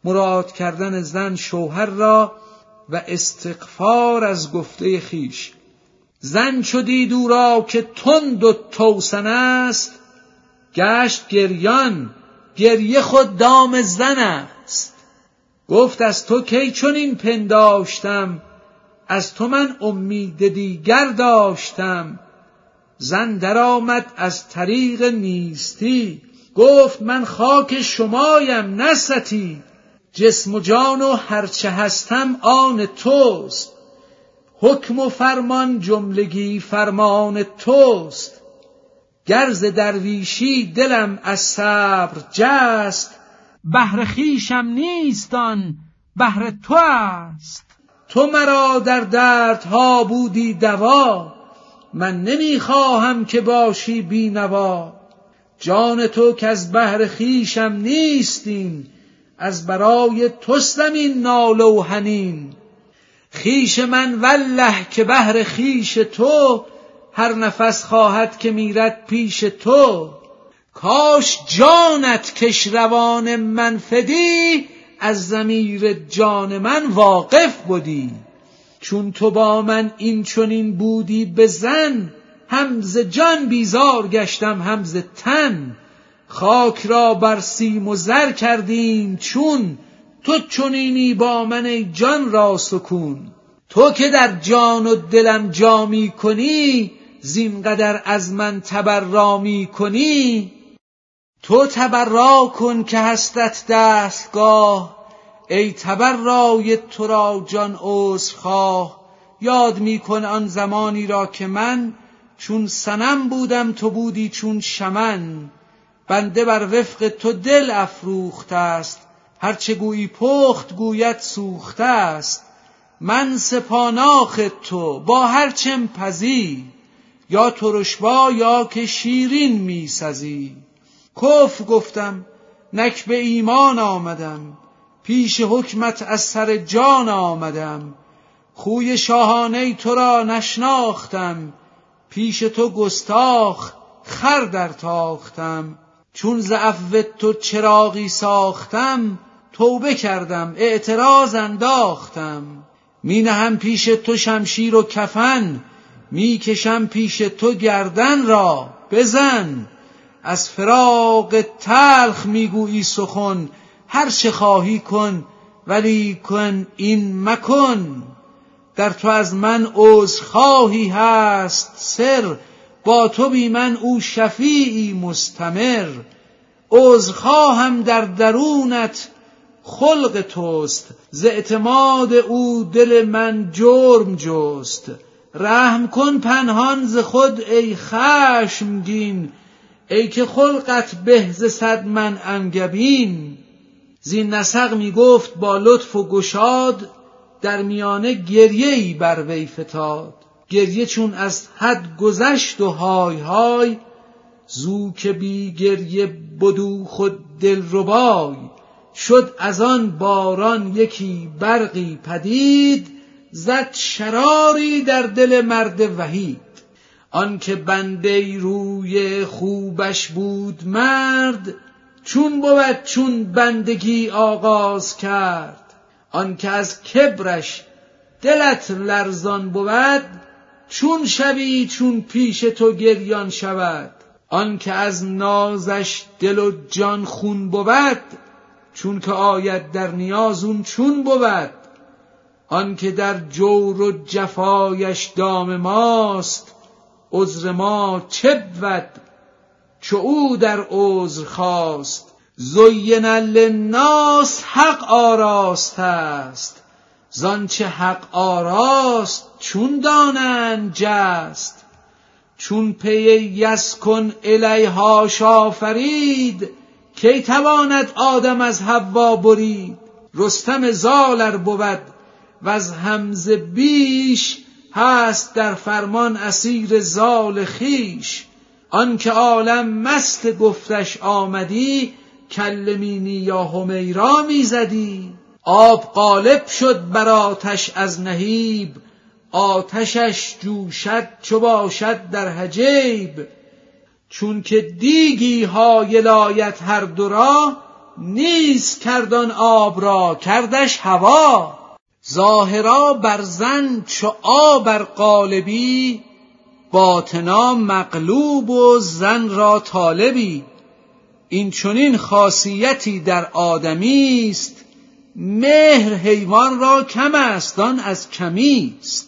مراد کردن زن شوهر را و استغفار از گفته خیش. زن چو دید او را که تند و توسن است، گشت گریان، گریه خود دام زن است. گفت از تو کی چنین پنداشتم، از تو من امید دیگر داشتم. زن در آمد از طریق نیستی، گفت من خاک شمایم نستی. جسم و جان و هرچه هستم آن توست، حکم و فرمان جملگی فرمان توست. گر ز درویشی دلم از صبر جست، بهر خویشم نیست آن بهر تو است. تو مرا در دردها بودی دوا، من نمیخواهم که باشی بینوا. جان تو که از بهر خویشم نیستین، از برای توستم این ناله و حنین. خویش من والله که بهر خویش تو، هر نفس خواهد که میرد پیش تو. کاش جانت کش روان من فدی، از ضمیر جان من واقف بودی. چون تو با من این چنین بودی به زن، هم ز جان بیزار گشتم هم ز تن. خاک را بر سیم و زر کردیم چون، تو چنینی با من ای جان را سکون. تو که در جان و دلم جا می کنی، زین قدر از من تبرا می کنی. تو تبرا کن که هستت دستگاه، ای تبرای تو را جان عذرخواه. یاد می کن آن زمانی را که من، چون صنم بودم تو بودی چون شمن. بنده بر وفق تو دل افروخته است، هرچه گویی پخت گوید سوخته است. من سپاناخ تو با هرچم پزی، یا ترشبا یا که شیرین می سزی. کفر گفتم نک به ایمان آمدم، پیش حکمت از سر جان آمدم. خوی شاهانه تو را نشناختم، پیش تو گستاخ خر در تاختم. چون ز عفو تو چراغی ساختم، توبه کردم اعتراض انداختم. می نهم پیش تو شمشیر و کفن، می کشم پیش تو گردن را بزن. از فراق تلخ می گویی سخن، هر چه خواهی کن ولی کن این مکن. در تو از من عذرخواهی هست سر، با تو بی من او شفیعی مستمر. عذرخواهم در درونت خلق توست، ز اعتماد او دل من جرم جست. رحم کن پنهان ز خود ای خشمگین، ای که خلقت به ز صد من انگبین. زین نسق می گفت با لطف و گشاد، در میانه گریه‌ای بر وی فتاد. گریه چون از حد گذشت و های های، زو که بی گریه بدو خود دلربای. شد از آن باران یکی برقی پدید، زد شراری در دل مرد وحید. آن که بنده روی خوبش بود مرد، چون بود چون بندگی آغاز کرد. آن که از کبرش دلت لرزان بود، چون شوی چون پیش تو گریان شود. آن که از نازش دل و جان خون بود، چون که آید در نیاز اون چون بود. آن که در جور و جفایش دام ماست، عذر ما چه بود چو او در عذر خواست. زین للناس حق آراسته است، زانچه حق آراست چون دانند جست. چون پی یسکن الیها شافرید، کی تواند آدم از حوا برید. رستم زال بود و از حمزه بیش، هست در فرمان اسیر زال خیش. آن که عالم مست گفتش آمدی، کلمینی یا همیرا میزدی. آب غالب شد بر آتش از نهیب، آتشش جوشد چو باشد در حجیب. چون که دیگی حایل آید هر دو را، نیست کردان آب را کردش هوا. ظاهرا بر زن چو آب قالبی، باطنا مغلوب و زن را طالبی. این چنین خاصیتی در آدمی است، مهر حیوان را کم است آن از کمی است.